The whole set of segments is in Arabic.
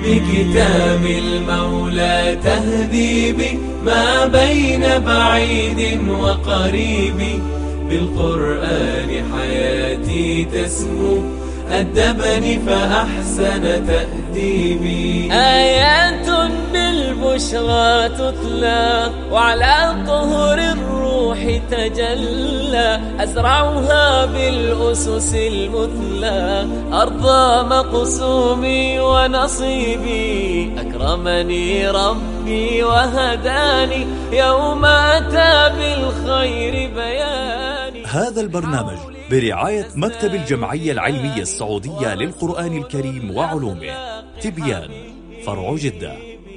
بكتاب المولى تهذيبي ما بين بعيد وقريب. بالقرآن حياتي تسمو أدبني فأحسن تأديبي. آيات بالبشرى تتلى وعلى طهر الروح تجلى. أزرعها بالأسس المثلى أرضى مقسومي ونصيبي. أكرمني ربي وهداني يوم أتى بالخير بياني. هذا البرنامج برعاية مكتب الجمعية العلمية السعودية للقرآن الكريم وعلومه، تبيان، فرع جدة.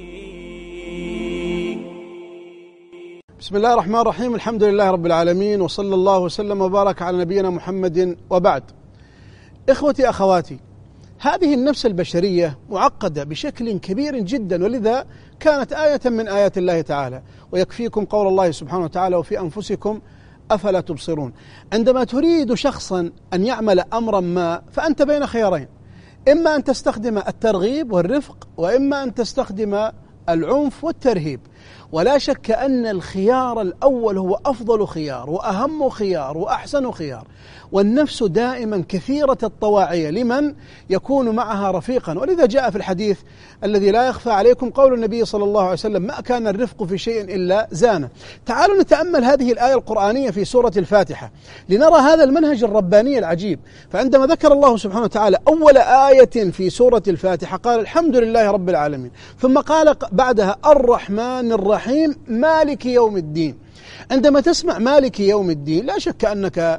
بسم الله الرحمن الرحيم. الحمد لله رب العالمين، وصلى الله وسلم وبارك على نبينا محمد، وبعد. إخوتي أخواتي، هذه النفس البشرية معقدة بشكل كبير جدا، ولذا كانت آية من آيات الله تعالى. ويكفيكم قول الله سبحانه وتعالى: وفي أنفسكم أفلا تبصرون. عندما تريد شخصا أن يعمل أمرا ما فأنت بين خيارين: إما أن تستخدم الترغيب والرفق، وإما أن تستخدم العنف والترهيب. ولا شك أن الخيار الأول هو أفضل خيار وأهم خيار وأحسن خيار. والنفس دائما كثيرة الطواعية لمن يكون معها رفيقا، ولذا جاء في الحديث الذي لا يخفى عليكم قول النبي صلى الله عليه وسلم: ما كان الرفق في شيء إلا زانه. تعالوا نتأمل هذه الآية القرآنية في سورة الفاتحة لنرى هذا المنهج الرباني العجيب. فعندما ذكر الله سبحانه وتعالى أول آية في سورة الفاتحة قال: الحمد لله رب العالمين، ثم قال بعدها: الرحمن الرحيم مالك يوم الدين. عندما تسمع مالك يوم الدين لا شك أنك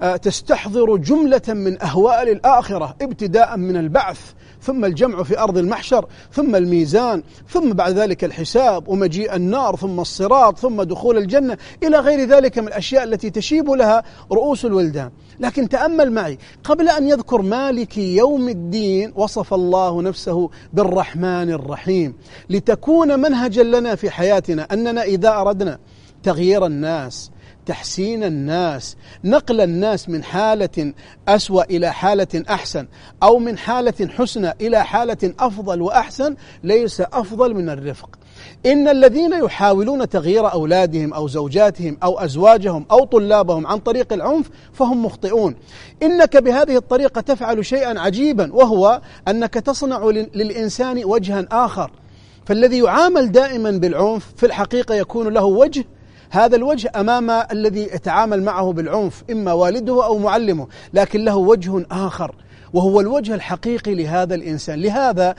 تستحضر جملة من أهوال الآخرة، ابتداء من البعث، ثم الجمع في أرض المحشر، ثم الميزان، ثم بعد ذلك الحساب ومجيء النار، ثم الصراط، ثم دخول الجنة، إلى غير ذلك من الأشياء التي تشيب لها رؤوس الولدان. لكن تأمل معي، قبل أن يذكر مالك يوم الدين وصف الله نفسه بالرحمن الرحيم، لتكون منهجا لنا في حياتنا أننا إذا أردنا تغيير الناس، تحسين الناس، نقل الناس من حالة أسوأ إلى حالة أحسن، أو من حالة حسنى إلى حالة أفضل وأحسن، ليس أفضل من الرفق. إن الذين يحاولون تغيير أولادهم أو زوجاتهم أو أزواجهم أو طلابهم عن طريق العنف فهم مخطئون. إنك بهذه الطريقة تفعل شيئا عجيبا، وهو أنك تصنع للإنسان وجها آخر. فالذي يعامل دائما بالعنف في الحقيقة يكون له وجه، هذا الوجه أمام الذي يتعامل معه بالعنف، إما والده أو معلمه، لكن له وجه آخر وهو الوجه الحقيقي لهذا الإنسان. لهذا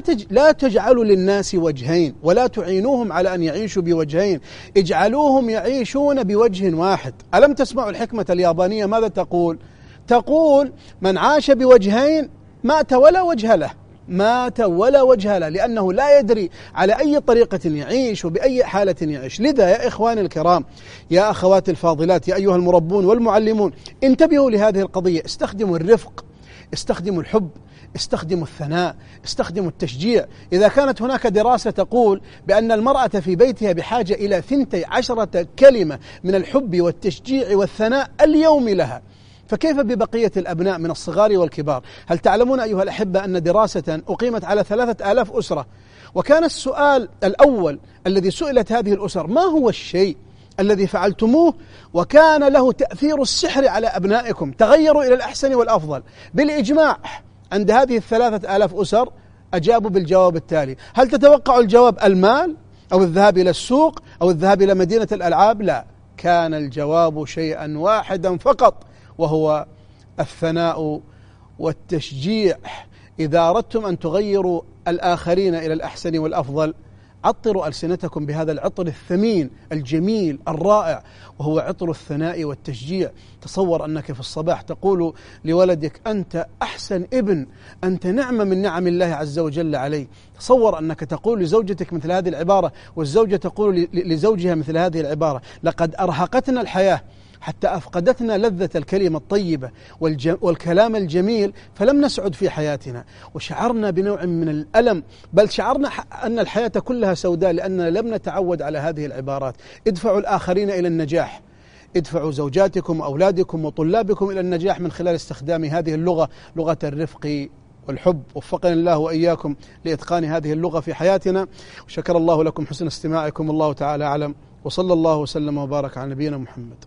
لا تجعلوا للناس وجهين، ولا تعينوهم على أن يعيشوا بوجهين، اجعلوهم يعيشون بوجه واحد. ألم تسمعوا الحكمة اليابانية ماذا تقول؟ تقول: من عاش بوجهين مات ولا وجه له، مات ولا وجه له، لأنه لا يدري على أي طريقة يعيش وبأي حالة يعيش. لذا يا إخواني الكرام، يا أخواتي الفاضلات، يا أيها المربون والمعلمون، انتبهوا لهذه القضية. استخدموا الرفق، استخدموا الحب، استخدموا الثناء، استخدموا التشجيع. إذا كانت هناك دراسة تقول بأن المرأة في بيتها بحاجة إلى 12 كلمة من الحب والتشجيع والثناء اليوم لها، فكيف ببقية الأبناء من الصغار والكبار؟ هل تعلمون أيها الأحبة أن دراسة أقيمت على 3000 أسرة، وكان السؤال الأول الذي سئلت هذه الأسر: ما هو الشيء الذي فعلتموه وكان له تأثير السحر على أبنائكم، تغيروا إلى الأحسن والأفضل؟ بالإجماع عند هذه 3000 أسر أجابوا بالجواب التالي. هل تتوقع الجواب المال أو الذهاب إلى السوق أو الذهاب إلى مدينة الألعاب؟ لا، كان الجواب شيئا واحدا فقط، وهو الثناء والتشجيع. إذا أردتم أن تغيروا الآخرين إلى الأحسن والأفضل، عطروا ألسنتكم بهذا العطر الثمين الجميل الرائع، وهو عطر الثناء والتشجيع. تصور أنك في الصباح تقول لولدك: أنت أحسن ابن، أنت نعمة من نعم الله عز وجل علي. تصور أنك تقول لزوجتك مثل هذه العبارة، والزوجة تقول لزوجها مثل هذه العبارة: لقد أرهقتنا الحياة حتى أفقدتنا لذة الكلمة الطيبة والكلام الجميل، فلم نسعد في حياتنا، وشعرنا بنوع من الألم، بل شعرنا أن الحياة كلها سوداء لأننا لم نتعود على هذه العبارات. ادفعوا الآخرين إلى النجاح، ادفعوا زوجاتكم وأولادكم وطلابكم إلى النجاح من خلال استخدام هذه اللغة، لغة الرفق والحب. وفقنا الله وإياكم لإتقان هذه اللغة في حياتنا، وشكر الله لكم حسن استماعكم، والله تعالى أعلم، وصلى الله وسلم وبارك على نبينا محمد.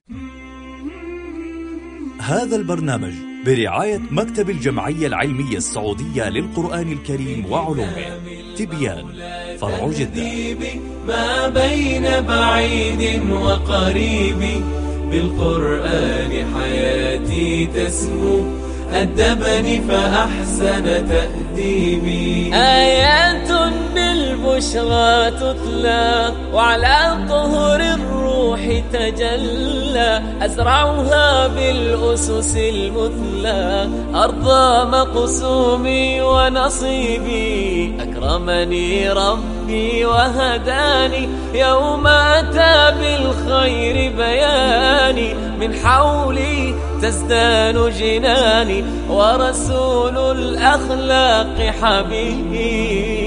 هذا البرنامج برعاية مكتب الجمعية العلمية السعودية للقرآن الكريم وعلومه، تبيان، فرع جدة. ما بين بعيد وقريب، بالقرآن حياتي تسمو، أدبني فأحسن تأديبي. آيات بالبشرى تتلى، وعلى طهر الروح تجلى، أزرعها بالأسس المثلى، أرضى مقسومي ونصيبي، أكرمني ربي وهداني، يوم أتى بالخير بياني، من حولي تزدان جناني، ورسول الأخلاق حبيبي.